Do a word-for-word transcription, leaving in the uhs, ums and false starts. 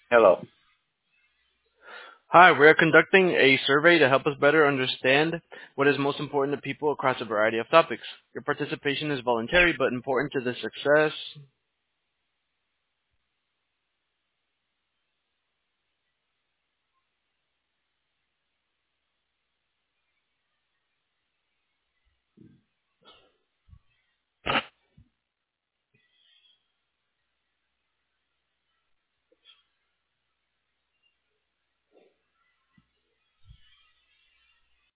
Hello. Hi, we're conducting a survey to help us better understand what is most important to people across a variety of topics. Your participation is voluntary but important to the success.